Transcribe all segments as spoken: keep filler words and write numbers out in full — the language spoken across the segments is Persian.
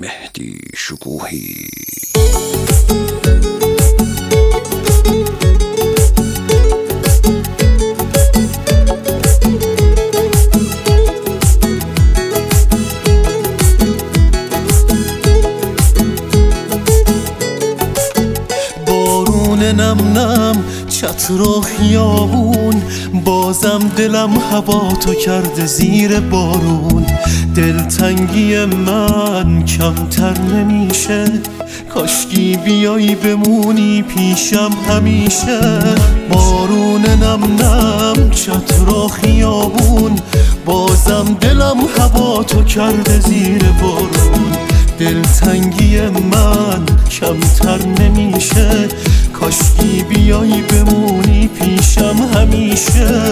مهدی شکوهی. بارون نم نم چتر و خیابون، بازم دلم هوا تو کرده زیر بارون. دلتنگی من کمتر نمیشه، کاشکی بیایی بمونی پیشم همیشه. بارون نم نم چتر و خیابون، بازم دلم هوا تو کرده زیر بارون. دلتنگی من کمتر نمیشه، کاشکی بیایی بمونی پیشم همیشه.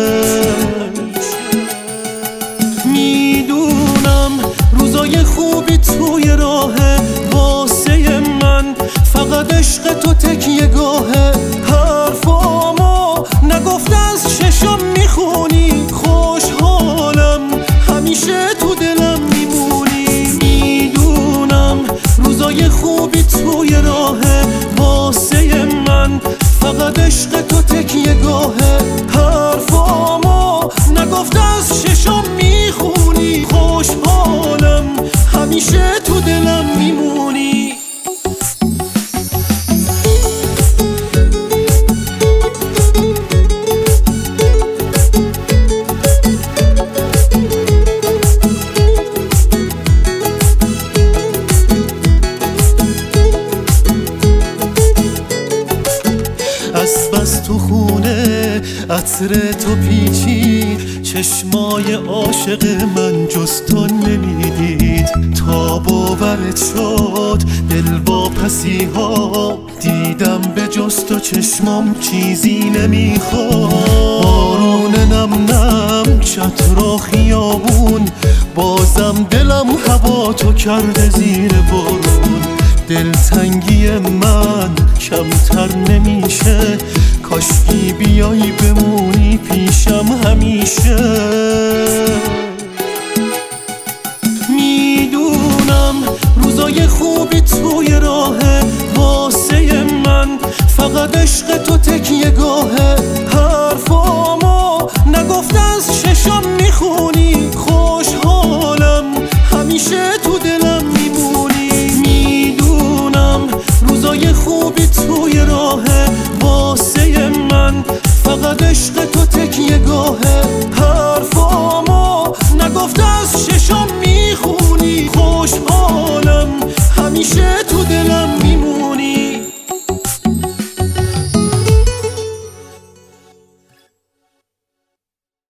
میدونم روزای خوبی توی راهه واسه من، فقط عشق تو تکیه گاهه. حرفامو نگفته از چشم میخونی، خوشحالم همیشه تو دلم میمونی. میدونم روزای خوبی توی راهه واسه من، فقط عشق تو تکیه گاهه. حرفامو نگفته از چشم میخونی، خوشحالم همیشه تو دلم میمونی. از بس تو خونه عطر تو پیچید، چشمای عاشق من جز تو نمیدید. تا باورت شد دل واپسی ها، دیدم به جز تو چشمام چیزی نمیخواد. بارون نم نم چتر و خیابون، بازم دلم هوا تو کرده زیر بارون. دلتنگی من کمتر نمیشه، کاشکی بیایی بمونی پیشم همیشه. میدونم روزای خوبی توی راهه واسه من، فقط عشق تو تکیه گاهه. حرفامو نگفته از چشم میخونی، خوشحالم همیشه تو دلم میمونی. میدونم روزای خوبی توی راهه واسه من، فقط عشق تو تکیه گاهه. حرفامو نگفته از چشم میخونی، خوشحالم همیشه تو دلم